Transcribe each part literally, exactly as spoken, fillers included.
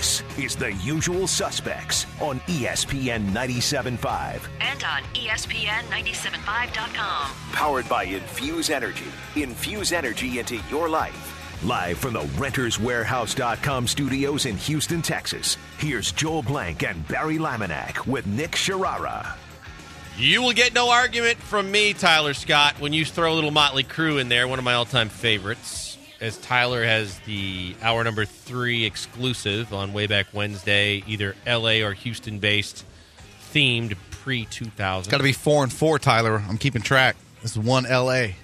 This is The Usual Suspects on E S P N ninety-seven point five. And on E S P N ninety-seven point five dot com. Powered by Infuse Energy. Infuse energy into your life. Live from the Renters Warehouse dot com studios in Houston, Texas, here's Joel Blank and Barry Laminack with Nick Sharara. You will get no argument from me, Tyler Scott, when you throw a little Motley Crue in there, one of my all-time favorites, as Tyler has the hour number three exclusive on Way Back Wednesday, either L A or Houston-based, themed pre two thousand. Got to be four and four, Tyler. I'm keeping track. This is one L A.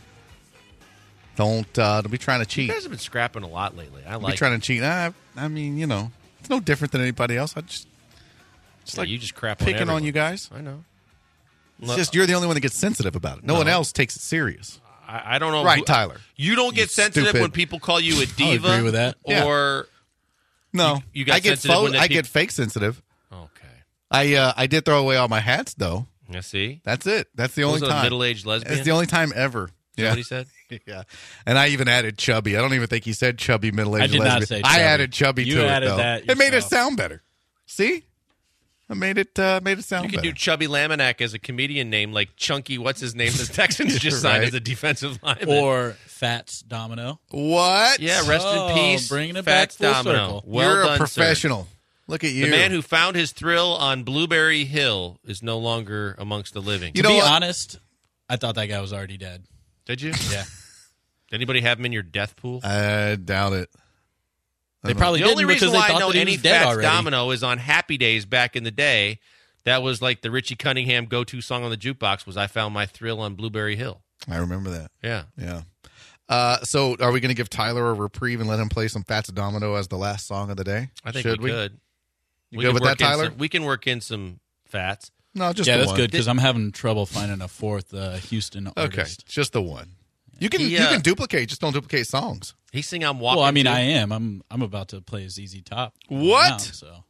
Don't uh, don't be trying to cheat. You guys have been scrapping a lot lately. I Don't like be trying it. to cheat. I, I mean, you know, it's no different than anybody else. I just, just Yeah, like you just crap picking on, on you guys. I know. It's just you're the only one that gets sensitive about it. No, No. one else takes it serious. I, I don't know. Right, who- Tyler. You don't get You sensitive stupid. when people call you a diva. agree with that. Yeah. Or No, You- you got I get sensitive fo- when the I peop- get fake sensitive. okay. I uh, I did throw away all my hats though. Yeah, see? That's it. That's the only Was it a time. middle-aged lesbian? It's the only time ever. Is that Yeah. what he said? Yeah, and I even added chubby. I don't even think he said chubby middle-aged I did lesbian. not say I chubby. added chubby You to added it though. that It made it yourself. sound better. See, I made it uh, made it sound You could better. do Chubby Laminack as a comedian name, like Chunky, what's his name? The Texans just signed Right. as a defensive lineman. Or Fats Domino. What? yeah, rest Oh, in peace, bringing it Fats back full Domino. circle. Well You're done, a professional. Look at sir. you. The man who found his thrill on Blueberry Hill is no longer amongst the living. You to know be what? honest, I thought that guy was already dead. Did you? Yeah. Did anybody have him in your death pool? I doubt it. They probably the didn't only reason because they why I thought know that he any was dead Fats already. Domino is on Happy Days back in the day. That was like the Richie Cunningham go-to song on the jukebox was I Found My Thrill on Blueberry Hill. I remember that. Yeah. Yeah. Uh, so, are we going to give Tyler a reprieve and let him play some Fats Domino as the last song of the day? I think Should we, could. You We good can with work that, in Tyler? some- we can work in some Fats. No, just yeah, the that's one. good because I'm having trouble finding a fourth uh, Houston Okay, artist. just the one. You can He, you uh, can duplicate, just don't duplicate songs. He sing I'm Walking Well, I mean, Too. I am. I'm I'm about to play Z Z Top. What? Now, so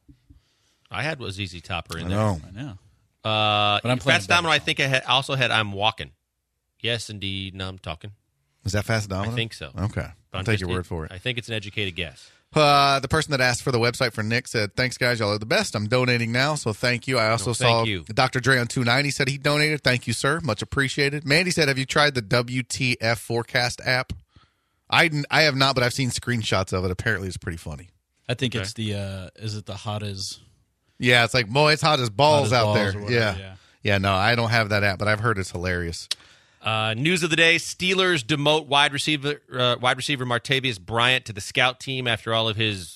I had was Z Z Topper in I there. know. I know. Uh, But I'm playing Fats a better Domino, I song. think I had, also had I'm Walking. Yes, indeed. No, I'm talking. Is that Fats Domino? I think so. Okay, But I'll I'm take just- your word for it. I think it's an educated guess. Uh, the person that asked for the website for Nick said, "Thanks, guys. Y'all are the best. I'm donating now, so thank you." I also No, thank saw you. Doctor Dre on two ninety said he donated. Thank you, sir. Much appreciated. Mandy said, "Have you tried the W T F forecast app?" I I have not, but I've seen screenshots of it. Apparently, it's pretty funny. I think Okay. it's the uh, is it the hot as Yeah, it's like, boy, it's hot as balls Hot as out balls there. or whatever, Yeah. yeah. yeah, No, I don't have that app, but I've heard it's hilarious. Uh, news of the day: Steelers demote wide receiver uh, wide receiver Martavius Bryant to the scout team after all of his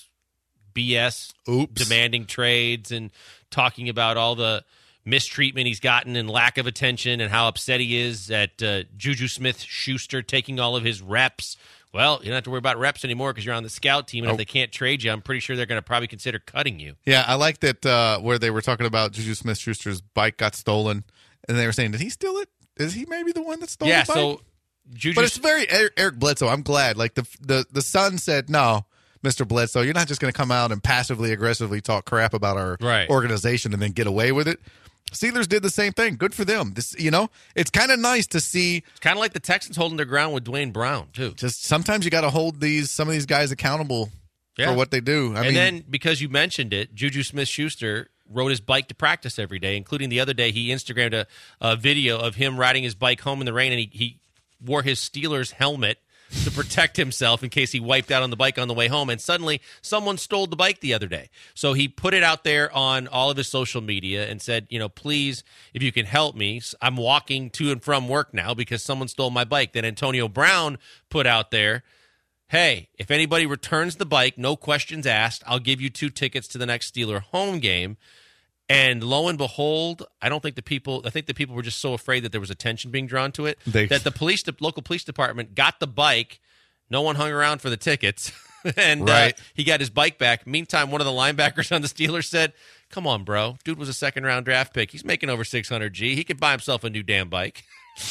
B S, Oops. demanding trades and talking about all the mistreatment he's gotten and lack of attention and how upset he is at uh, Juju Smith-Schuster taking all of his reps. Well, you don't have to worry about reps anymore because you're on the scout team, and Oh. if they can't trade you, I'm pretty sure they're going to probably consider cutting you. Yeah, I like that uh, where they were talking about Juju Smith-Schuster's bike got stolen, and they were saying, did he steal it? Is he maybe the one that stole yeah, the bike? so Juju But it's very Eric, Eric Bledsoe. I'm glad. Like the the the Sun said, no, Mister Bledsoe, you're not just going to come out and passively aggressively talk crap about our Right. organization and then get away with it. Steelers did the same thing. Good for them. This, you know, it's kind of nice to see. It's kind of like the Texans holding their ground with Dwayne Brown, too. Just sometimes you got to hold these some of these guys accountable Yeah. for what they do. I and mean, then, because you mentioned it, Juju Smith-Schuster rode his bike to practice every day, including the other day he Instagrammed a, a video of him riding his bike home in the rain, and he, he wore his Steelers helmet to protect himself in case he wiped out on the bike on the way home. And suddenly, someone stole the bike the other day. So he put it out there on all of his social media and said, you know, please, if you can help me, I'm walking to and from work now because someone stole my bike. Then Antonio Brown put out there, hey, if anybody returns the bike, no questions asked, I'll give you two tickets to the next Steeler home game. And lo and behold, I don't think the people, I think the people were just so afraid that there was attention being drawn to it They- that the police, the local police department got the bike. No one hung around for the tickets. and Right. uh, he got his bike back. Meantime, one of the linebackers on the Steelers said, come on, bro. Dude was a second round draft pick. He's making over six hundred G. He could buy himself a new damn bike.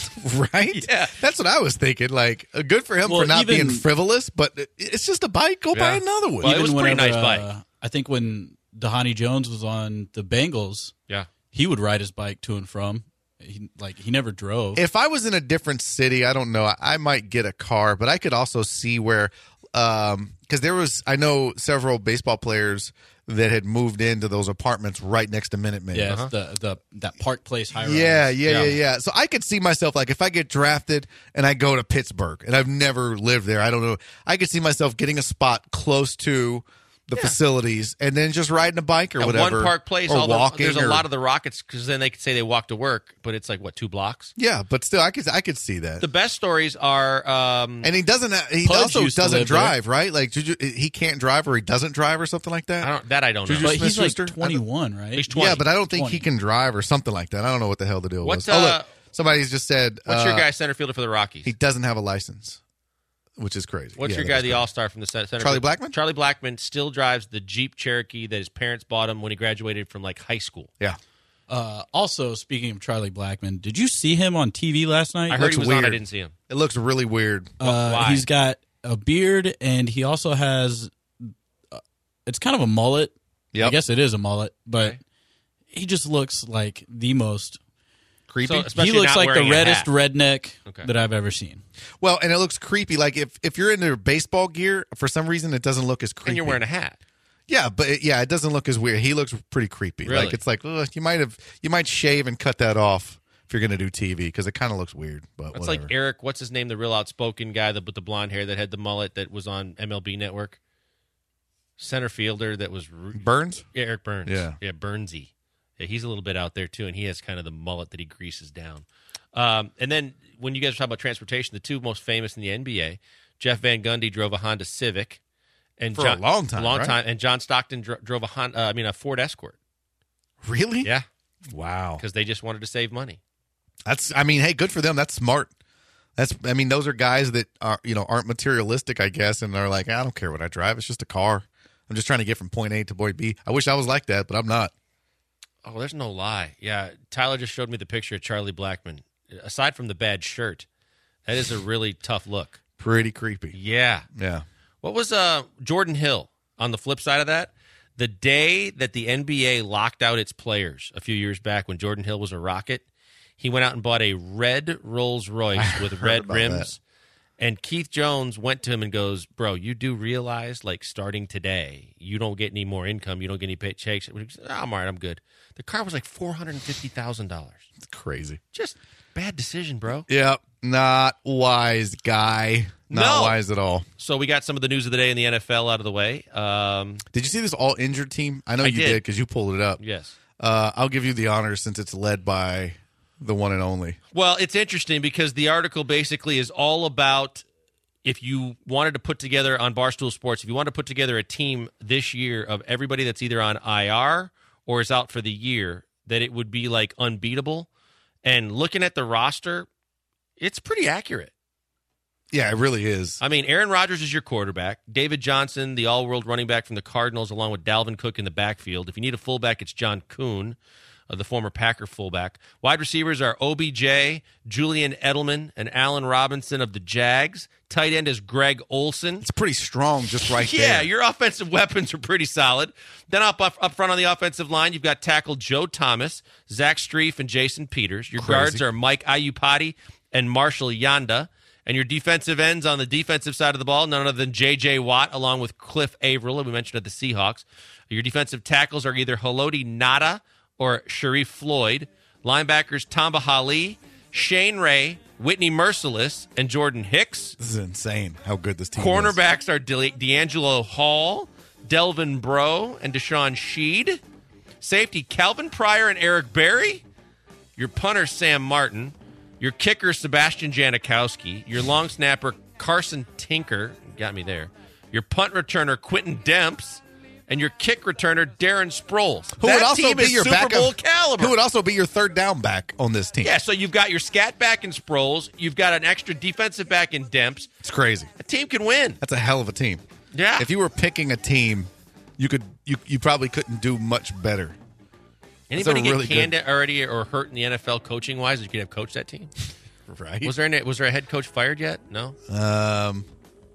right? Yeah. That's what I was thinking. Like, uh, good for him Well, for not even- being frivolous, but it- it's just a bike. Go buy Yeah. another one. Well, it was a pretty nice bike. uh, I think when Dhani Jones was on the Bengals, Yeah. he would ride his bike to and from. He, like he never drove. If I was in a different city, I don't know, I might get a car, but I could also see where um, because there was I know several baseball players that had moved into those apartments right next to Minute Maid. Yeah, it's the the that Park Place high rise. Yeah, yeah, yeah, yeah. So I could see myself like if I get drafted and I go to Pittsburgh and I've never lived there, I don't know. I could see myself getting a spot close to the Yeah. facilities and then just riding a bike or At whatever. One Park Place, or all the, walking there's a or- lot of the Rockets because then they could say they walk to work, but it's like what two blocks. Yeah, but still, I could I could see that. The best stories are. Um, and he doesn't. He Pudge also used to doesn't live there. drive, right? Like Juju, he can't drive or he doesn't drive or something like that. I don't that I don't know. Juju But he's like Smith-Schuster? twenty-one, right? He's twenty. Yeah, but I don't think twenty. he can drive or something like that. I don't know what the hell the deal What's, was. Oh, uh, look, somebody's just said. What's uh, your guy center fielder for the Rockies? He doesn't have a license, which is crazy. What's Yeah, your that guy, is the crazy. All Star from the center? Charlie Blackmon? Charlie Blackmon still drives the Jeep Cherokee that his parents bought him when he graduated from like high school. Yeah, Uh, also, speaking of Charlie Blackmon, did you see him on T V last night? I heard looks he was on. I weird. didn't see him. it looks really weird. Uh, Why? he's got a beard, and he also has. Uh, it's kind of a mullet. Yep. I guess it is a mullet, but Okay. he just looks like the most. Creepy. So, especially he looks not like the wearing a reddest hat. redneck Okay. that I've ever seen. well, and it looks creepy. Like if if you're into baseball gear, for some reason, it doesn't look as creepy. And you're wearing a hat. Yeah, but it, yeah, it doesn't look as weird. He looks pretty creepy. Really? Like it's like ugh, you might have you might shave and cut that off if you're going to do T V because it kind of looks weird. But That's whatever. like Eric. What's his name? The real outspoken guy that with the blonde hair that had the mullet that was on M L B Network. Center fielder that was ru- Burns. yeah, Eric Burns. Yeah. yeah, Burnsy. Yeah, he's a little bit out there too, and he has kind of the mullet that he greases down. Um, and then when you guys were talking about transportation, the two most famous in the N B A, Jeff Van Gundy drove a Honda Civic, and For a John, long time, long right? time, and John Stockton dro- drove a Honda, uh, I mean a Ford Escort. Really? Yeah, Wow. because they just wanted to save money. That's. I mean, hey, good for them. That's smart. That's. I mean, those are guys that are you know aren't materialistic, I guess, and they're like, I don't care what I drive. It's just a car. I'm just trying to get from point A to point B. I wish I was like that, but I'm not. Oh, there's no lie. Yeah, Tyler just showed me the picture of Charlie Blackmon. Aside from the bad shirt, that is a really tough look. Pretty creepy. Yeah. Yeah. What was uh Jordan Hill on the flip side of that? The day that the N B A locked out its players a few years back when Jordan Hill was a Rocket, he went out and bought a red Rolls Royce with heard red about rims. that. And Keith Jones went to him and goes, "Bro, you do realize, like, starting today, you don't get any more income. You don't get any paychecks." He goes, "Oh, I'm all right. I'm good." The car was like four hundred fifty thousand dollars. It's crazy. Just bad decision, bro. Yep. Not wise, guy. Not No. wise at all. So we got some of the news of the day in the N F L out of the way. Um, Did you see this all injured team? I know I you did. did because you pulled it up. yes. Uh, I'll give you the honor since it's led by the one and only. Well, it's interesting because the article basically is all about if you wanted to put together on Barstool Sports, if you wanted to put together a team this year of everybody that's either on I R or is out for the year, that it would be like unbeatable. And looking at the roster, it's pretty accurate. Yeah, it really is. I mean, Aaron Rodgers is your quarterback. David Johnson, the all-world running back from the Cardinals, along with Dalvin Cook in the backfield. If you need a fullback, it's John Kuhn, uh, the former Packer fullback. Wide receivers are O B J, Julian Edelman, and Allen Robinson of the Jags. Tight end is Greg Olson. It's pretty strong just right Yeah, there. your offensive weapons are pretty solid. Then up, up up front on the offensive line, you've got tackle Joe Thomas, Zach Streif, and Jason Peters. Your Crazy. guards are Mike Ayupati and Marshall Yanda. And your defensive ends on the defensive side of the ball, none other than J J. Watt, along with Cliff Averill, who we mentioned at the Seahawks. Your defensive tackles are either Haloti Nada or Sharif Floyd. Linebackers Tamba Hali, Shane Ray, Whitney Merciless, and Jordan Hicks. This is insane how good this team is. Cornerbacks are De- D'Angelo Hall, Delvin Breaux, and Deshaun Sheed. Safety Calvin Pryor and Eric Berry. Your punter Sam Martin. Your kicker Sebastian Janikowski. Your long snapper Carson Tinker. Got me there. Your punt returner Quentin Demps. And your kick returner Darren Sproles. Who that would also team be is your Super backup, Bowl caliber. Who would also be your third down back on this team. Yeah, so you've got your scat back in Sproles. You've got an extra defensive back in Demps. It's crazy. A team can win. That's a hell of a team. Yeah. If you were picking a team, you could you you probably couldn't do much better. Anybody a get really canned good- already or hurt in the N F L coaching wise that you could have coached that team? Right? Was there any, was there a head coach fired yet? No, Um,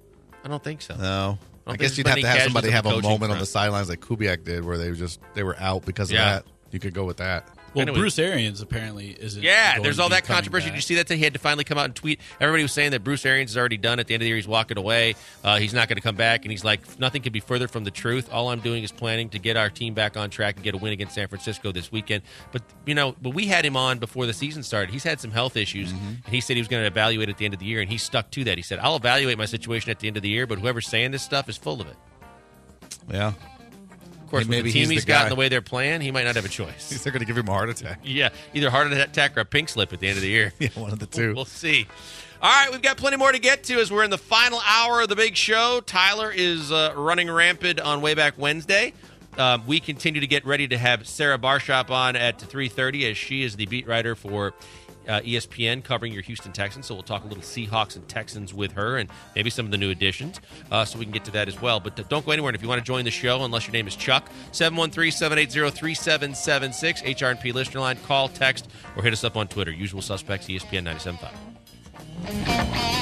I don't think so. no. I, think guess there's you'd have been to any have somebody casualties have on a the coaching moment on front. the sidelines like Kubiak did, where they were just they were out because Yeah. of that. You could go with that. Well, Anyway. Bruce Arians apparently isn't. Yeah, going there's to all be that coming controversy. back. Did you see that? He had to finally come out and tweet. Everybody was saying that Bruce Arians is already done. At the end of the year, he's walking away. Uh, he's not going to come back. And he's like, nothing could be further from the truth. All I'm doing is planning to get our team back on track and get a win against San Francisco this weekend. But, you know, but we had him on before the season started. He's had some health issues, Mm-hmm. and he said he was going to evaluate at the end of the year, and he stuck to that. He said, I'll evaluate my situation at the end of the year, but whoever's saying this stuff is full of it. Yeah. Of course, Maybe with the he's team the he's got guy. and the way they're playing, he might not have a choice. They're going to give him a heart attack. Yeah, either heart attack or a pink slip at the end of the year. Yeah, one of the two. We'll see. All right, we've got plenty more to get to as we're in the final hour of the big show. Tyler is uh, running rampant on Way Back Wednesday. Um, we continue to get ready to have Sarah Barshop on at three thirty as she is the beat writer for uh, E S P N covering your Houston Texans. So we'll talk a little Seahawks and Texans with her and maybe some of the new additions. Uh, so we can get to that as well. But uh, don't go anywhere. And if you want to join the show, unless your name is Chuck, seven one three, seven eight zero, three seven seven six, H R and P listener line, call, text, or hit us up on Twitter. Usual suspects, E S P N ninety-seven point five.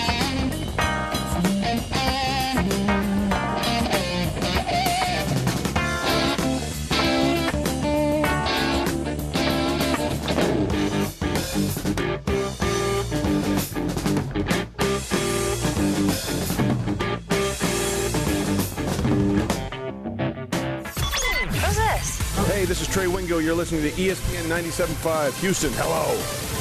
Who's this? Hey, this is Trey Wingo. You're listening to E S P N ninety-seven point five. Houston, hello.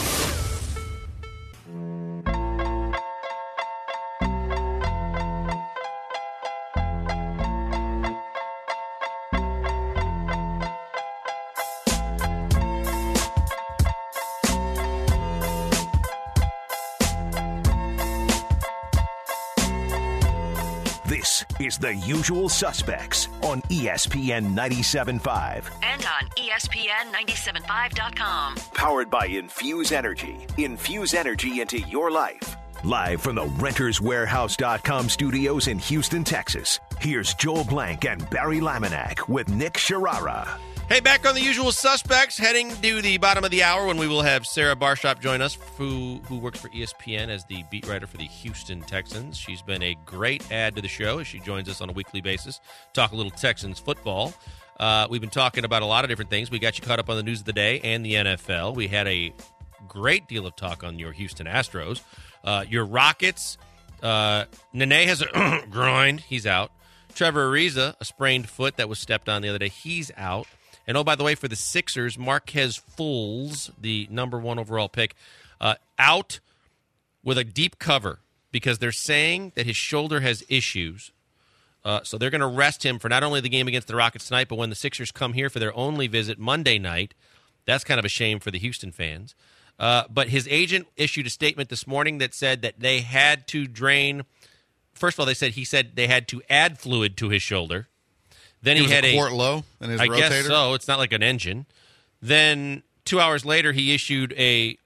This is The Usual Suspects on E S P N ninety-seven point five. And on E S P N ninety-seven point five dot com. Powered by Infuse Energy. Infuse energy into your life. Live from the Renters Warehouse dot com studios in Houston, Texas. Here's Joel Blank and Barry Laminack with Nick Sharara. Hey, back on The Usual Suspects, heading to the bottom of the hour when we will have Sarah Barshop join us, who, who works for E S P N as the beat writer for the Houston Texans. She's been a great add to the show as she joins us on a weekly basis, talk a little Texans football. Uh, we've been talking about a lot of different things. We got you caught up on the news of the day and the N F L. We had a great deal of talk on your Houston Astros. Uh, your Rockets, uh, Nene has a groin. He's out. Trevor Ariza, a sprained foot that was stepped on the other day. He's out. And, oh, by the way, for the Sixers, Marquez Fultz, the number one overall pick, uh, out with a deep cover because they're saying that his shoulder has issues. Uh, so they're going to rest him for not only the game against the Rockets tonight, but when the Sixers come here for their only visit Monday night. That's kind of a shame for the Houston fans. Uh, but his agent issued a statement this morning that said that they had to drain. First of all, they said he said they had to add fluid to his shoulder. Then he, He was had a a quart low in his I rotator. guess so. It's not like an engine. Then two hours later, he issued a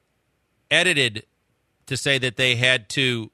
edited to say that they had to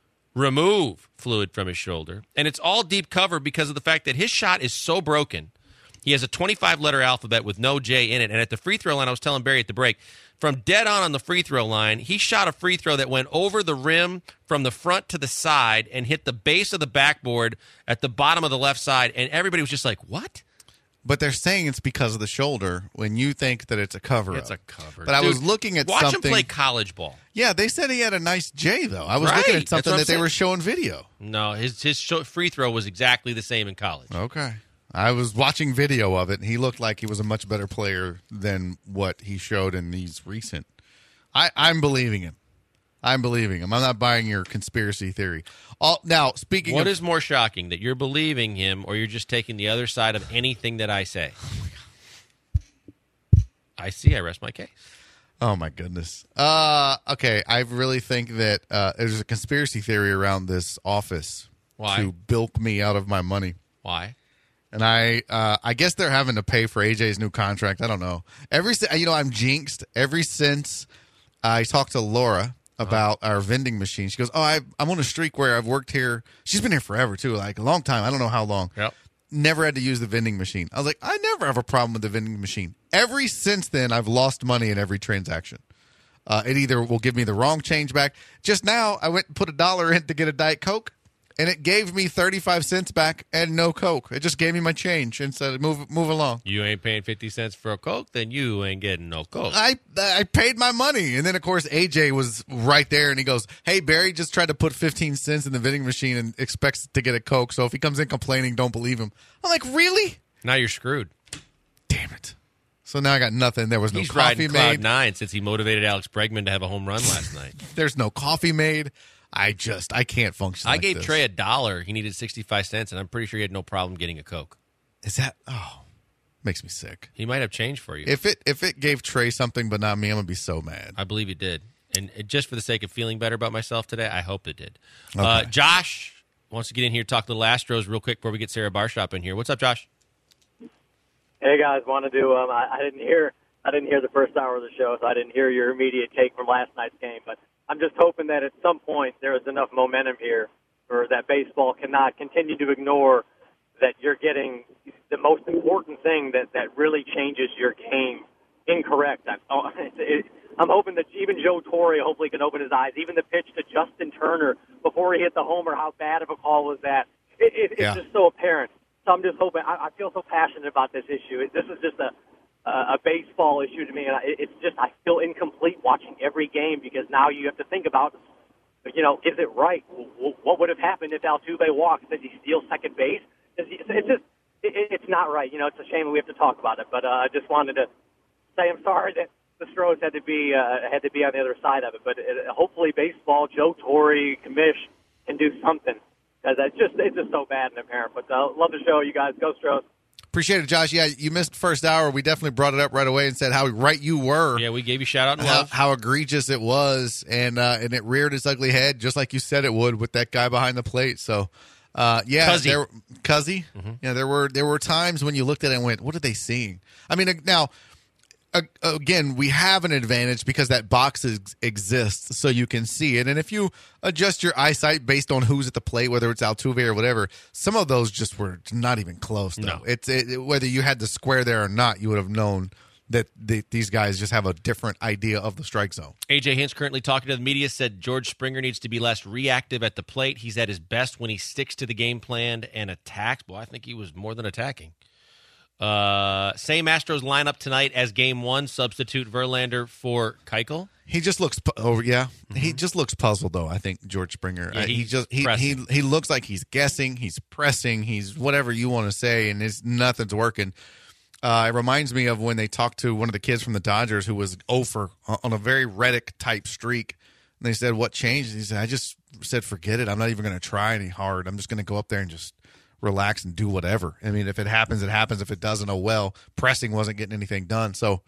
remove fluid from his shoulder. And it's all deep cover because of the fact that his shot is so broken. He has a twenty-five letter alphabet with no J in it. And at the free throw line, I was telling Barry at the break, from dead on on the free throw line, he shot a free throw that went over the rim from the front to the side and hit the base of the backboard at the bottom of the left side. And everybody was just like, what? But they're saying it's because of the shoulder when you think that it's a cover. It's a cover. But I Dude, was looking at watch something. him play college ball. Yeah, they said he had a nice J, though. I was looking Right. at something That's what that I'm they were saying. showing video. No, his his sh- free throw was exactly the same in college. Okay. I was watching video of it, and he looked like he was a much better player than what he showed in these recent. I, I'm believing him. I'm believing him. I'm not buying your conspiracy theory. All, now, speaking What of... is more shocking, that you're believing him or you're just taking the other side of anything that I say? I see. I rest my case. Oh, my goodness. Uh, okay, I really think that uh, there's a conspiracy theory around this office Why? to bilk me out of my money. Why? And I, uh, I guess they're having to pay for A J's new contract. I don't know. Every, si- you know, I'm jinxed. Ever since I talked to Laura about our vending machine, she goes, "Oh, I, I'm on a streak where I've worked here. She's been here forever too, like a long time. I don't know how long. Yep. Never had to use the vending machine. I was like, I never have a problem with the vending machine. Every since then, I've lost money in every transaction. Uh, it either will give me the wrong change back. Just now, I went and put a dollar in to get a Diet Coke, and it gave me thirty-five cents back and no Coke. It just gave me my change and said, move move along. You ain't paying fifty cents for a Coke, then you ain't getting no Coke. I I paid my money. And then, of course, A J was right there, and he goes, hey, Barry just tried to put fifteen cents in the vending machine and expects to get a Coke, so if he comes in complaining, don't believe him. I'm like, really? Now you're screwed. Damn it. So now I got nothing. There was no He's coffee riding cloud made. nine since he motivated Alex Bregman to have a home run last night. There's no coffee made. I just, I can't function I like gave this. Trey a dollar. He needed sixty-five cents, and I'm pretty sure he had no problem getting a Coke. Is that, oh, makes me sick. He might have change for you. If it if it gave Trey something but not me, I'm going to be so mad. I believe he did. And it, just for the sake of feeling better about myself today, I hope it did. Okay. Uh, Josh wants to get in here, talk little Astros real quick before we get Sarah Barshop in here. What's up, Josh? Hey guys, wanted to. Um, I, I didn't hear. I didn't hear the first hour of the show, so I didn't hear your immediate take from last night's game. But I'm just hoping that at some point there is enough momentum here, or that baseball cannot continue to ignore that you're getting the most important thing that that really changes your game incorrect. I'm, oh, it, it, I'm hoping that even Joe Torre hopefully can open his eyes. Even the pitch to Justin Turner before he hit the homer, how bad of a call was that? It, it, it's Yeah. just so apparent. So I'm just hoping. I, I feel so passionate about this issue. This is just a a baseball issue to me, and it's just I feel incomplete watching every game because now you have to think about, you know, is it right? What would have happened if Altuve walks? Does he steal second base? Does he, it's just it, it's not right. You know, it's a shame we have to talk about it, but uh, I just wanted to say I'm sorry that the Stros had to be uh, had to be on the other side of it. But it, hopefully, baseball, Joe Torre, Kamish can do something because it's just it's just so bad and apparent. But uh, love the show, you guys. Go Stros. Appreciate it, Josh. Yeah, you missed first hour. We definitely brought it up right away and said how right you were. Yeah, we gave you shout out and How, love. how egregious it was, and uh, and it reared its ugly head just like you said it would with that guy behind the plate. So, uh, yeah, Cuzzy. there, Cuzzy. Mm-hmm. Yeah, there were there were times when you looked at it and went, "What are they seeing?" I mean, now uh, again, we have an advantage because that box is, exists, so you can see it. And if you adjust your eyesight based on who's at the plate, whether it's Altuve or whatever, some of those just were not even close. Though. No. It's it, whether you had the square there or not, you would have known that the, these guys just have a different idea of the strike zone. A J Hinch, currently talking to the media, said George Springer needs to be less reactive at the plate. He's at his best when he sticks to the game plan and attacks. Well, I think he was more than attacking. Uh, same Astros lineup tonight as game one. Substitute Verlander for Keuchel. He just looks. pu- Oh yeah, he just looks puzzled though. I think George Springer. Yeah, Uh, he he's just he, he pressing. he looks like he's guessing. He's pressing. He's whatever you want to say, and it's nothing's working. Uh, it reminds me of when they talked to one of the kids from the Dodgers who was oh for on a very Reddick type streak. And they said, "What changed?" He said, "I just said, forget it. I'm not even going to try any hard. I'm just going to go up there and just relax and do whatever. I mean, if it happens, it happens. If it doesn't, oh well. Pressing wasn't getting anything done. So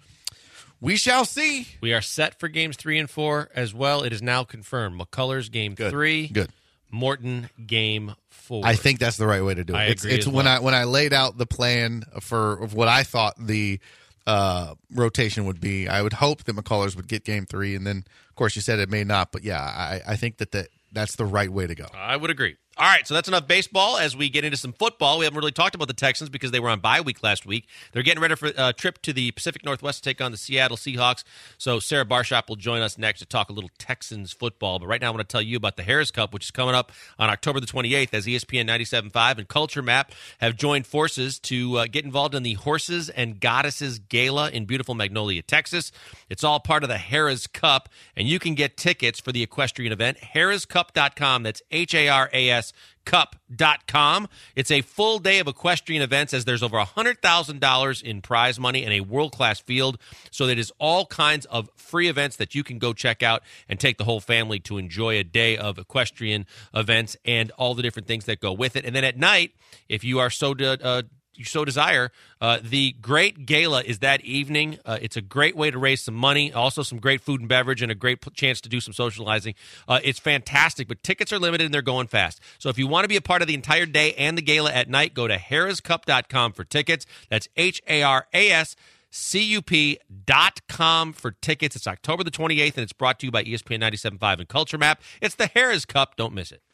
we shall see." We are set for games three and four as well. It is now confirmed. McCullers game Good. three. Good. Morton game four. I think that's the right way to do it. I it's agree it's as when well. I when I laid out the plan for of what I thought the uh, rotation would be. I would hope that McCullers would get game three, and then of course you said it may not, but yeah, I, I think that, that that's the right way to go. I would agree. All right, so that's enough baseball. As we get into some football, we haven't really talked about the Texans because they were on bye week last week. They're getting ready for a trip to the Pacific Northwest to take on the Seattle Seahawks. So Sarah Barshop will join us next to talk a little Texans football. But right now I want to tell you about the Harris Cup, which is coming up on October the twenty-eighth, as E S P N ninety-seven point five and Culture Map have joined forces to uh, get involved in the Horses and Goddesses Gala in beautiful Magnolia, Texas. It's all part of the Harris Cup, and you can get tickets for the equestrian event, harris cup dot com. That's H A R A S cup dot com. It's a full day of equestrian events as there's over one hundred thousand dollars in prize money and a world-class field. So that is all kinds of free events that you can go check out and take the whole family to enjoy a day of equestrian events and all the different things that go with it. And then at night, if you are so de- uh, you so desire, uh, the Great Gala is that evening. Uh, it's a great way to raise some money, also some great food and beverage, and a great p- chance to do some socializing. Uh, it's fantastic, but tickets are limited and they're going fast. So if you want to be a part of the entire day and the gala at night, go to harris cup dot com for tickets. That's H A R A S C U P dot com for tickets. It's October the twenty-eighth, and it's brought to you by E S P N ninety-seven point five and Culture Map. It's the Harris Cup. Don't miss it.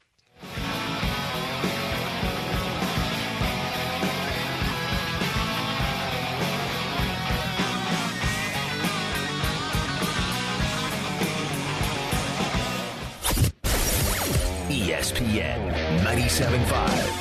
E E S P N ninety-seven point five.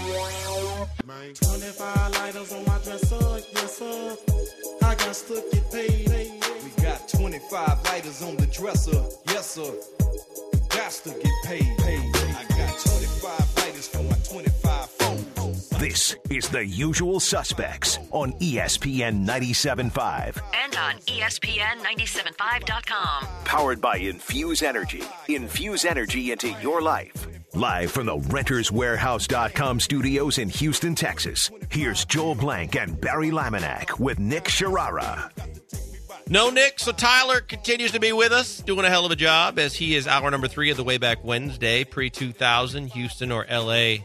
twenty-five lighters on my dresser, yes sir. I got to get paid. We got twenty-five lighters on the dresser, yes sir. Got to get paid. I got twenty-five lighters for my twenty-five phones. This is The Usual Suspects on E S P N ninety-seven point five. And on E S P N ninety-seven five dot com. Powered by Infuse Energy. Infuse energy into your life. Live from the Renters Warehouse dot com studios in Houston, Texas. Here's Joel Blank and Barry Laminack with Nick Sharara. No Nick, so Tyler continues to be with us, doing a hell of a job as he is hour number three of the Way Back Wednesday, pre two thousand Houston or L A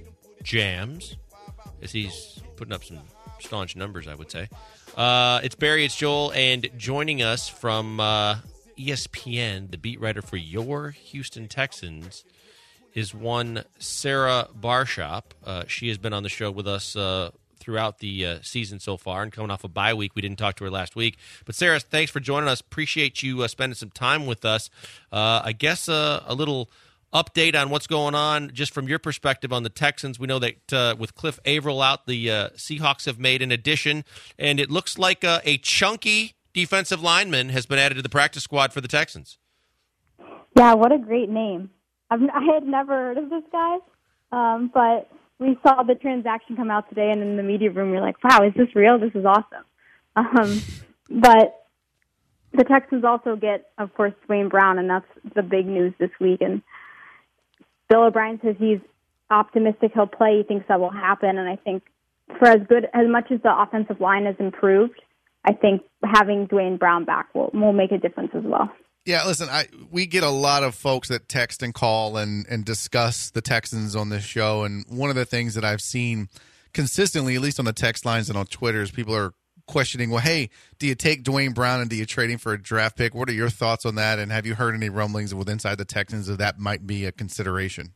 jams, as he's putting up some staunch numbers, I would say. Uh, it's Barry, it's Joel, and joining us from uh, E S P N, the beat writer for your Houston Texans, is one Sarah Barshop. Uh, she has been on the show with us uh, throughout the uh, season so far, and coming off a bye week, we didn't talk to her last week. But Sarah, thanks for joining us. Appreciate you uh, spending some time with us. Uh, I guess uh, a little update on what's going on, just from your perspective on the Texans. We know that uh, with Cliff Averill out, the uh, Seahawks have made an addition, and it looks like uh, a chunky defensive lineman has been added to the practice squad for the Texans. Yeah, what a great name. I've, I had never heard of this guy, um, but we saw the transaction come out today, and in the media room, we were like, wow, is this real? This is awesome. Um, but the Texans also get, of course, Dwayne Brown, and that's the big news this week. And Bill O'Brien says he's optimistic he'll play. He thinks that will happen, and I think for as good, as much as the offensive line has improved, I think having Dwayne Brown back will, will make a difference as well. Yeah, listen, I we get a lot of folks that text and call and, and discuss the Texans on this show, and one of the things that I've seen consistently, at least on the text lines and on Twitter, is people are questioning, well, hey, do you take Dwayne Brown and do you trade him for a draft pick? What are your thoughts on that, and have you heard any rumblings with inside the Texans that that might be a consideration?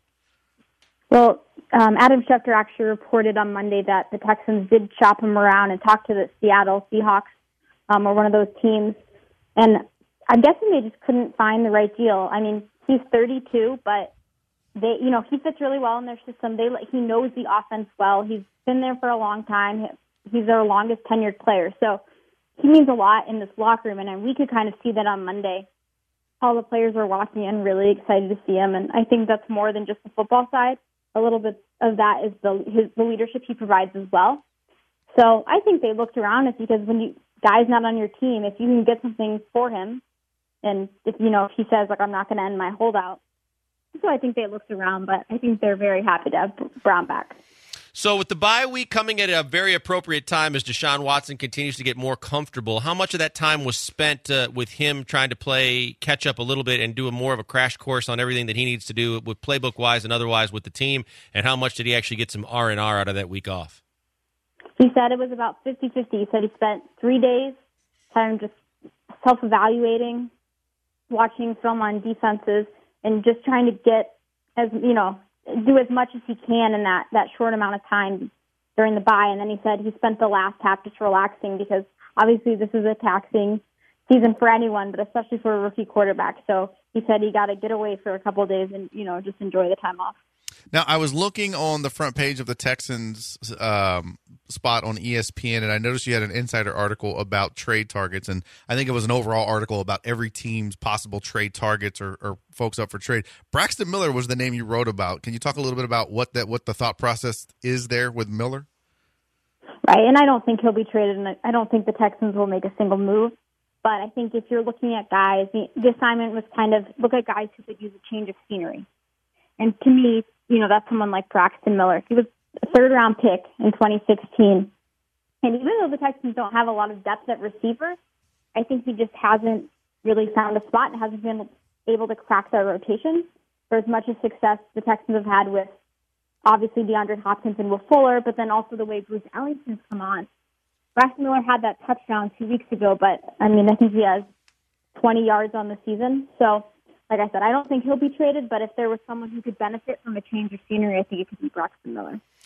Well, um, Adam Schefter actually reported on Monday that the Texans did shop him around and talk to the Seattle Seahawks, um, or one of those teams, and I'm guessing they just couldn't find the right deal. I mean, he's thirty-two, but they, you know, he fits really well in their system. They, he knows the offense well. He's been there for a long time. He's their longest tenured player, so he means a lot in this locker room. And we could kind of see that on Monday. All the players were walking in, really excited to see him, and I think that's more than just the football side. A little bit of that is the his, the leadership he provides as well. So I think they looked around, it's because when you guy's not on your team, if you can get something for him. And, if you know, if he says, like, I'm not going to end my holdout. So I think they looked around, but I think they're very happy to have Brown back. So with the bye week coming at a very appropriate time as Deshaun Watson continues to get more comfortable, how much of that time was spent uh, with him trying to play catch up a little bit and do a more of a crash course on everything that he needs to do with playbook-wise and otherwise with the team, and how much did he actually get some R and R out of that week off? He said it was about fifty-fifty. He said he spent three days kind of just self-evaluating, watching film on defenses, and just trying to get, as you know, do as much as he can in that, that short amount of time during the bye. And then he said he spent the last half just relaxing because obviously this is a taxing season for anyone, but especially for a rookie quarterback. So he said he got to get away for a couple of days and, you know, just enjoy the time off. Now, I was looking on the front page of the Texans um, spot on E S P N, and I noticed you had an insider article about trade targets, and I think it was an overall article about every team's possible trade targets or, or folks up for trade. Braxton Miller was the name you wrote about. Can you talk a little bit about what that what the thought process is there with Miller? Right, and I don't think he'll be traded, and I don't think the Texans will make a single move. But I think if you're looking at guys, the, the assignment was kind of look at guys who could use a change of scenery. And to me, you know, that's someone like Braxton Miller. He was a third-round pick in twenty sixteen. And even though the Texans don't have a lot of depth at receiver, I think he just hasn't really found a spot and hasn't been able to crack their rotation for as much as success the Texans have had with, obviously, DeAndre Hopkins and Will Fuller, but then also the way Bruce Ellington's come on. Braxton Miller had that touchdown two weeks ago, but, I mean, I think he has twenty yards on the season. So, like I said, I don't think he'll be traded, but if there was someone who could benefit from a change of scenery, I think it could be Braxton Miller.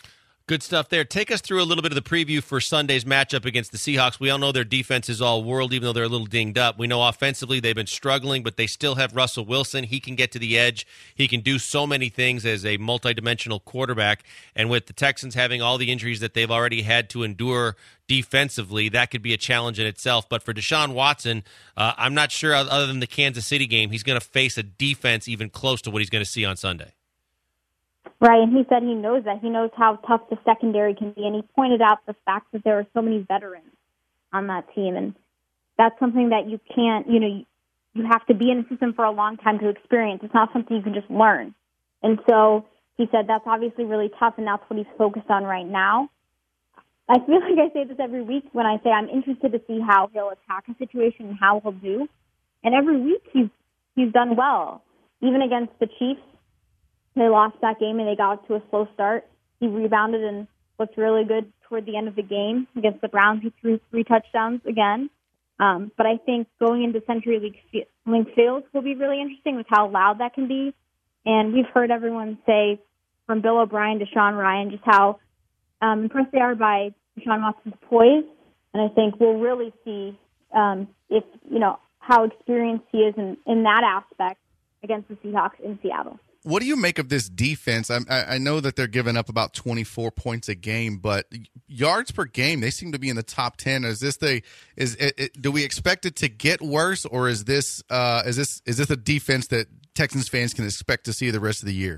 Good stuff there. Take us through a little bit of the preview for Sunday's matchup against the Seahawks. We all know their defense is all world, even though they're a little dinged up. We know offensively they've been struggling, but they still have Russell Wilson. He can get to the edge. He can do so many things as a multidimensional quarterback. And with the Texans having all the injuries that they've already had to endure defensively, that could be a challenge in itself. But for Deshaun Watson, uh, I'm not sure, other than the Kansas City game, he's going to face a defense even close to what he's going to see on Sunday. Right, and he said he knows that. He knows how tough the secondary can be, and he pointed out the fact that there are so many veterans on that team, and that's something that you can't, you know, you, you have to be in the system for a long time to experience. It's not something you can just learn. And so he said that's obviously really tough, and that's what he's focused on right now. I feel like I say this every week when I say I'm interested to see how he'll attack a situation and how he'll do. And every week he's he's done well. Even against the Chiefs, they lost that game and they got off to a slow start. He rebounded and looked really good toward the end of the game. Against the Browns, he threw three touchdowns again. Um, but I think going into CenturyLink Field will be really interesting with how loud that can be. And we've heard everyone say, from Bill O'Brien to Sean Ryan, just how um, impressed they are by Deshaun Watson's poise. And I think we'll really see um, if, you know, how experienced he is in, in that aspect against the Seahawks in Seattle. What do you make of this defense? I, I know that they're giving up about twenty-four points a game, but yards per game, they seem to be in the top ten. Is this the is it, it, do we expect it to get worse, or is this uh, is this is this a defense that Texans fans can expect to see the rest of the year?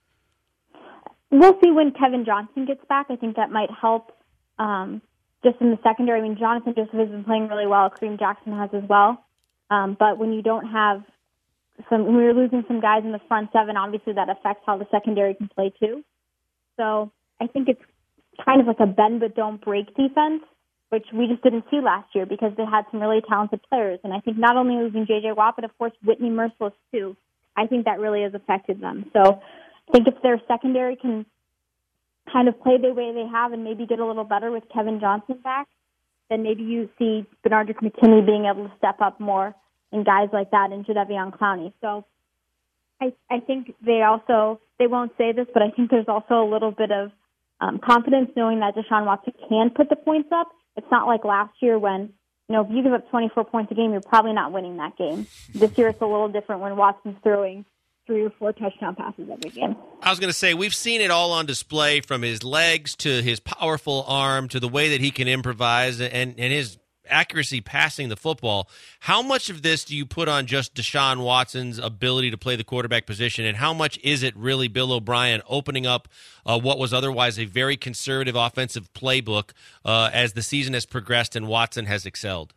We'll see when Kevin Johnson gets back. I think that might help um, just in the secondary. I mean, Jonathan Joseph has been playing really well. Kareem Jackson has as well. Um, but when you don't have some, when we're losing some guys in the front seven, obviously that affects how the secondary can play too. So I think it's kind of like a bend but don't break defense, which we just didn't see last year because they had some really talented players. And I think not only losing J J Watt, but of course Whitney Mercilus too. I think that really has affected them. So I think if their secondary can kind of play the way they have and maybe get a little better with Kevin Johnson back, then maybe you see Benardrick McKinney being able to step up more and guys like that in Jadeveon Clowney. So I, I think they also, they won't say this, but I think there's also a little bit of um, confidence knowing that Deshaun Watson can put the points up. It's not like last year when, you know, if you give up twenty-four points a game, you're probably not winning that game. This year it's a little different when Watson's throwing three or four touchdown passes every game. I was going to say, we've seen it all on display, from his legs to his powerful arm to the way that he can improvise and, and his accuracy passing the football. How much of this do you put on just Deshaun Watson's ability to play the quarterback position, and how much is it really Bill O'Brien opening up uh, what was otherwise a very conservative offensive playbook uh, as the season has progressed and Watson has excelled?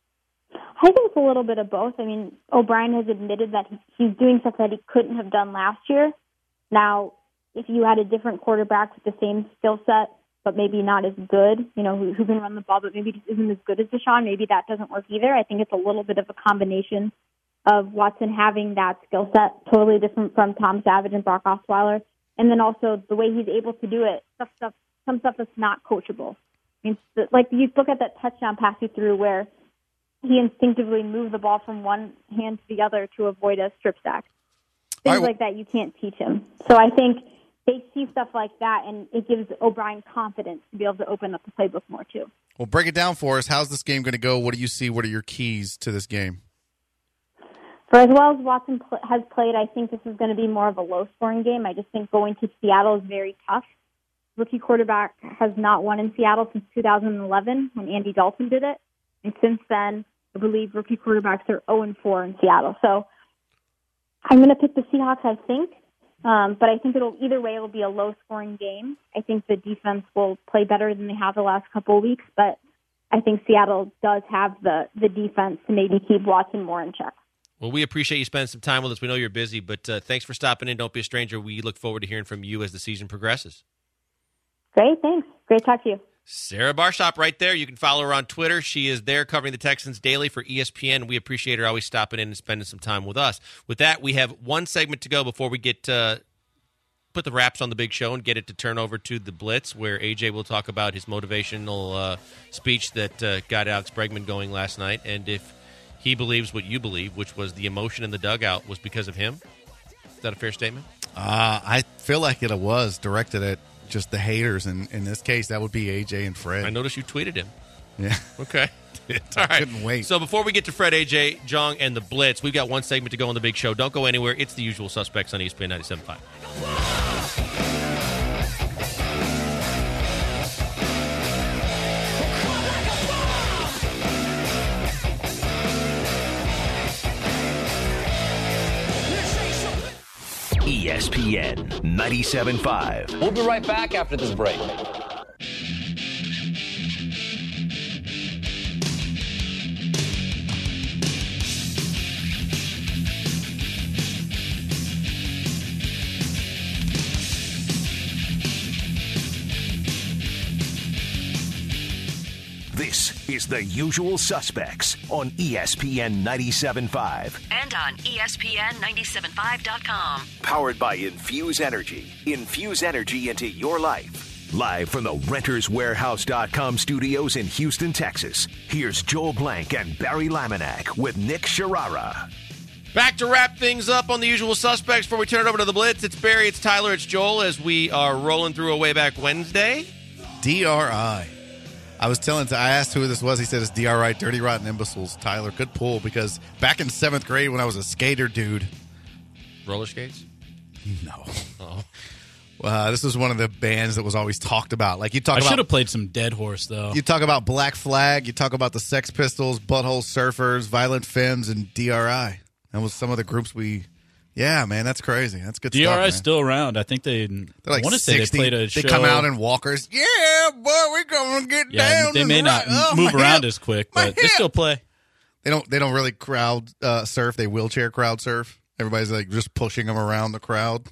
I think it's a little bit of both. I mean, O'Brien has admitted that he's doing stuff that he couldn't have done last year. Now, if you had a different quarterback with the same skill set, but maybe not as good, you know, who, who can run the ball, but maybe just isn't as good as Deshaun, maybe that doesn't work either. I think it's a little bit of a combination of Watson having that skill set, totally different from Tom Savage and Brock Osweiler, and then also the way he's able to do it, stuff, stuff, some stuff that's not coachable. I mean, like you look at that touchdown pass he threw where he instinctively moved the ball from one hand to the other to avoid a strip sack. Things right. like that you can't teach him. So I think they see stuff like that, and it gives O'Brien confidence to be able to open up the playbook more, too. Well, break it down for us. How's this game going to go? What do you see? What are your keys to this game? For as well as Watson pl- has played, I think this is going to be more of a low-scoring game. I just think going to Seattle is very tough. Rookie quarterback has not won in Seattle since two thousand eleven when Andy Dalton did it. And since then, I believe rookie quarterbacks are oh and four in Seattle. So I'm going to pick the Seahawks, I think. Um, but I think it'll either way it'll be a low-scoring game. I think the defense will play better than they have the last couple of weeks, but I think Seattle does have the, the defense to maybe keep Watson more in check. Well, we appreciate you spending some time with us. We know you're busy, but uh, thanks for stopping in. Don't be a stranger. We look forward to hearing from you as the season progresses. Great, thanks. Great to talk to you. Sarah Barshop right there. You can follow her on Twitter. She is there covering the Texans daily for E S P N. We appreciate her always stopping in and spending some time with us. With that, we have one segment to go before we get uh, put the wraps on the big show and get it to turn over to the Blitz, where A J will talk about his motivational uh, speech that uh, got Alex Bregman going last night, and if he believes what you believe, which was the emotion in the dugout was because of him. Is that a fair statement? Uh, I feel like it was directed at just the haters. And in this case, that would be A J and Fred. I noticed you tweeted him. Yeah. Okay. I All right. couldn't wait. So before we get to Fred, A J, Jong, and the Blitz, we've got one segment to go on the big show. Don't go anywhere. It's the usual suspects on E S P N ninety-seven point five. E S P N ninety-seven point five. We'll be right back after this break. This is The Usual Suspects on E S P N ninety-seven point five. And on E S P N ninety-seven point five dot com. Powered by Infuse Energy. Infuse energy into your life. Live from the Renters Warehouse dot com studios in Houston, Texas. Here's Joel Blank and Barry Laminack with Nick Sharara. Back to wrap things up on The Usual Suspects before we turn it over to the Blitz. It's Barry, it's Tyler, it's Joel as we are rolling through a way back Wednesday. D R I. I was telling, I asked who this was. He said it's D R I, Dirty Rotten Imbeciles. Tyler, good pull, because back in seventh grade when I was a skater dude. Roller skates? No. Oh. Uh, this was one of the bands that was always talked about. Like you talk I about, should have played some Dead Horse, though. You talk about Black Flag, you talk about the Sex Pistols, Butthole Surfers, Violent Femmes, and D R I. That was some of the groups we. Yeah, man, that's crazy. That's good D R I stuff. is still around. I think they. They're like I want to say they sixty. played a show. They come out in walkers. Yeah, boy, we're gonna get Yeah, down. they may and not right- oh, move my around hip. as quick, My but they hip. still play. They don't. They don't really crowd uh, surf. They wheelchair crowd surf. Everybody's like just pushing them around the crowd.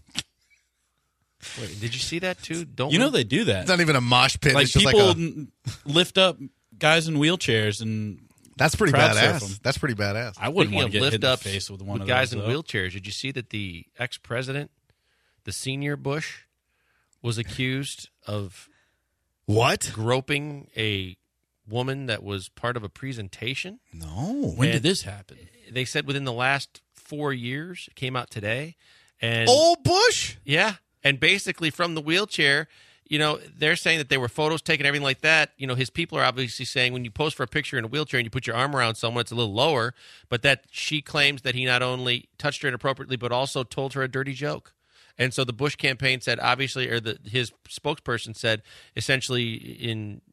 Wait, did you see that too? Don't You know they do that. It's not even a mosh pit. Like it's just people like a, n- lift up guys in wheelchairs and that's pretty crowd surf 'em. badass. That's pretty badass. I wouldn't Speaking want of to get hit in the lift-ups face with one with of guys those, in though. wheelchairs. Did you see that the ex-president, the senior Bush, was accused of What? groping a woman that was part of a presentation? No. When And did this happen? They said within the last four years. It came out today. And Old Bush? Yeah. And basically from the wheelchair, you know, they're saying that there were photos taken, everything like that. You know, his people are obviously saying when you pose for a picture in a wheelchair and you put your arm around someone, it's a little lower. But that she claims that he not only touched her inappropriately, but also told her a dirty joke. And so the Bush campaign said, obviously, or the, his spokesperson said, essentially in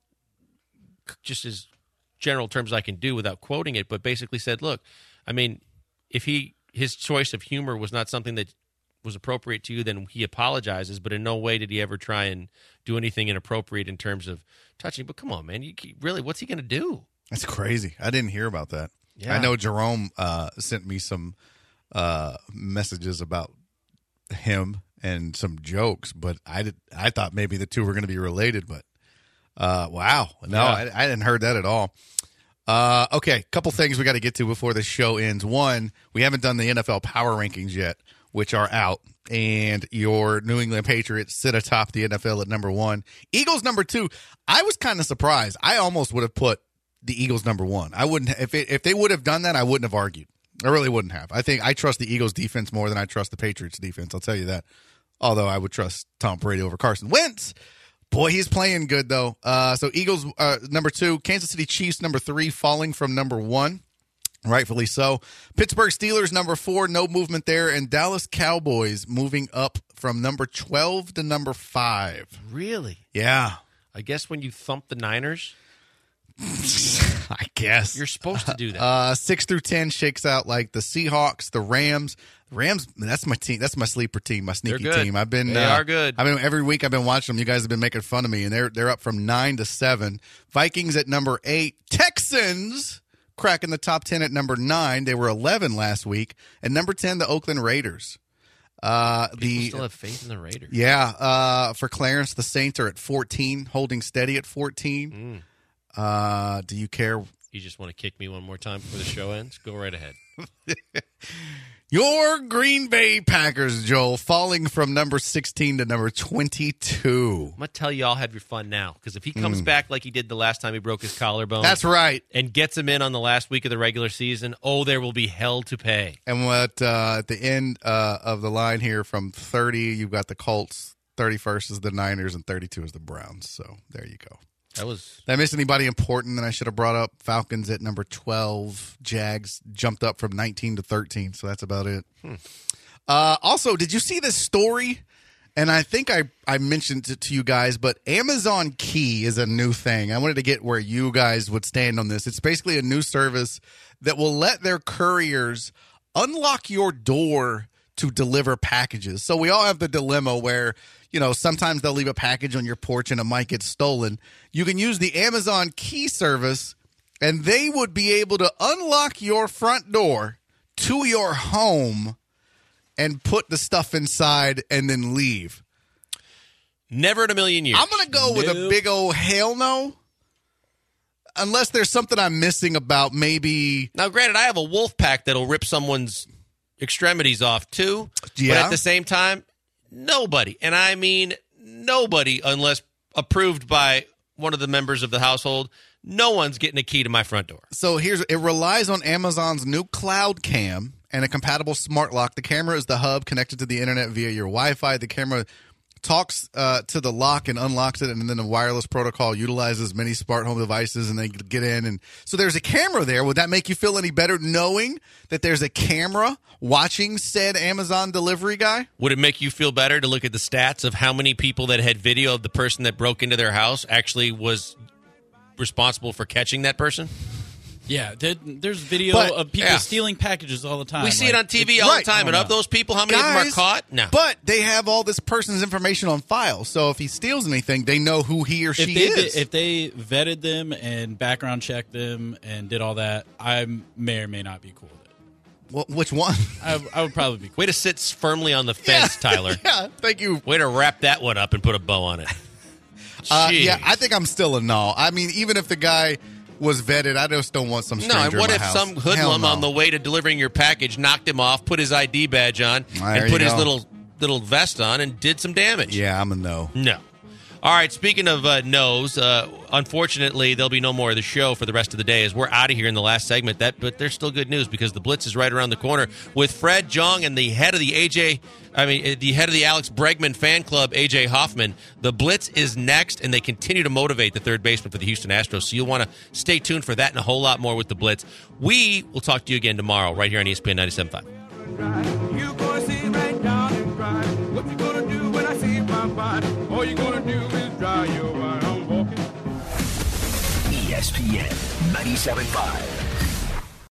just as general terms I can do without quoting it, but basically said, look, I mean, if he his choice of humor was not something that was appropriate to you, then he apologizes, but in no way did he ever try and do anything inappropriate in terms of touching. But come on, man, you really, what's he going to do? That's crazy. I didn't hear about that. Yeah. I know Jerome uh, sent me some uh, messages about him and some jokes, but I did. I thought maybe the two were going to be related, but uh, wow, no, Yeah. I, I didn't heard that at all. Uh, okay, couple things we got to get to before the show ends. One, we haven't done the N F L power rankings yet, which are out, and your New England Patriots sit atop the N F L at number one. Eagles number two. I was kind of surprised. I almost would have put the Eagles number one. I wouldn't if it, if they would have done that. I wouldn't have argued. I really wouldn't have. I think I trust the Eagles defense more than I trust the Patriots defense. I'll tell you that. Although I would trust Tom Brady over Carson Wentz. Boy, he's playing good, though. Uh, so Eagles uh, number two, Kansas City Chiefs number three, falling from number one. Rightfully so. Pittsburgh Steelers number four, no movement there. And Dallas Cowboys moving up from number twelve to number five. Really? Yeah. I guess when you thump the Niners, I guess. you're supposed to do that. Uh, six through ten shakes out like the Seahawks, the Rams. Rams, that's my team. That's my sleeper team, my sneaky They're good. team. I've been They uh, are good. I mean, every week I've been watching them. You guys have been making fun of me, and they're they're up from nine to seven. Vikings at number eight. Texans cracking the top ten at number nine. They were eleven last week, and number ten, the Oakland Raiders. Uh, People the still have faith in the Raiders. yeah, uh, for Clarence, the Saints are at fourteen, holding steady at fourteen. Mm. Uh, do you care? You just want to kick me one more time before the show ends? Go right ahead. Your Green Bay Packers, Joel, falling from number sixteen to number twenty-two. I'm going to tell you all have your fun now, because if he comes back like he did the last time he broke his collarbone. That's right. And gets him in on the last week of the regular season, oh, there will be hell to pay. And what uh, at the end uh, of the line here from thirty, you've got the Colts thirty-first is the Niners, and thirty-two is the Browns. So there you go. That was. Did I miss anybody important that I should have brought up? Falcons at number twelve. Jags jumped up from nineteen to thirteen, so that's about it. Hmm. Uh, also, did you see this story? And I think I, I mentioned it to you guys, but Amazon Key is a new thing. I wanted to get where you guys would stand on this. It's basically a new service that will let their couriers unlock your door to deliver packages. So we all have the dilemma where, you know, sometimes they'll leave a package on your porch and it might get stolen. You can use the Amazon Key service, and they would be able to unlock your front door to your home and put the stuff inside and then leave. Never in a million years. I'm going to go Nope. with a big old hell no. Unless there's something I'm missing about maybe. Now, granted, I have a wolf pack that'll rip someone's extremities off too. Yeah. But at the same time, nobody, and I mean nobody, unless approved by one of the members of the household, no one's getting a key to my front door. So here's it relies on Amazon's new Cloud Cam and a compatible smart lock. The camera is the hub connected to the internet via your Wi-Fi. The camera talks uh, to the lock and unlocks it, and then the wireless protocol utilizes many smart home devices, and they get in. And so there's a camera there. Would that make you feel any better knowing that there's a camera watching said Amazon delivery guy? Would it make you feel better to look at the stats of how many people that had video of the person that broke into their house actually was responsible for catching that person? Yeah, there, there's video But- of people yeah. stealing packages all the time. We see Like, it on T V it's- all right. the time, and Oh, of no. those people, how many of them Guys, are caught? No. But they have all this person's information on file. So if he steals anything, they know who he or If she they, is. did, if they vetted them and background checked them and did all that, I may or may not be cool with it. Well, which one? I, I would probably be cool. Way to sit firmly on the fence, Tyler. Yeah, thank you. Way to wrap that one up and put a bow on it. Uh, Jeez. yeah, I think I'm still a no. I mean, even if the guy was vetted, I just don't want some No, stranger and what in my if house. some Hell hoodlum no. on the way to delivering your package knocked him off, put his I D badge on, There and you put his go. little little vest on and did some damage? Yeah, I'm a no. No. All right, speaking of uh, no's, uh, unfortunately, there'll be no more of the show for the rest of the day as we're out of here in the last segment. That, But there's still good news because the Blitz is right around the corner with Fred Jong and the head of the A J, I mean, the head of the Alex Bregman fan club, A J Hoffman. The Blitz is next, and they continue to motivate the third baseman for the Houston Astros. So you'll want to stay tuned for that and a whole lot more with the Blitz. We will talk to you again tomorrow right here on E S P N ninety-seven point five. You gonna sit right down and cry. What you gonna do when I see my body? All you gonna do is dry your eye. I'm walking. E S P N ninety-seven point five.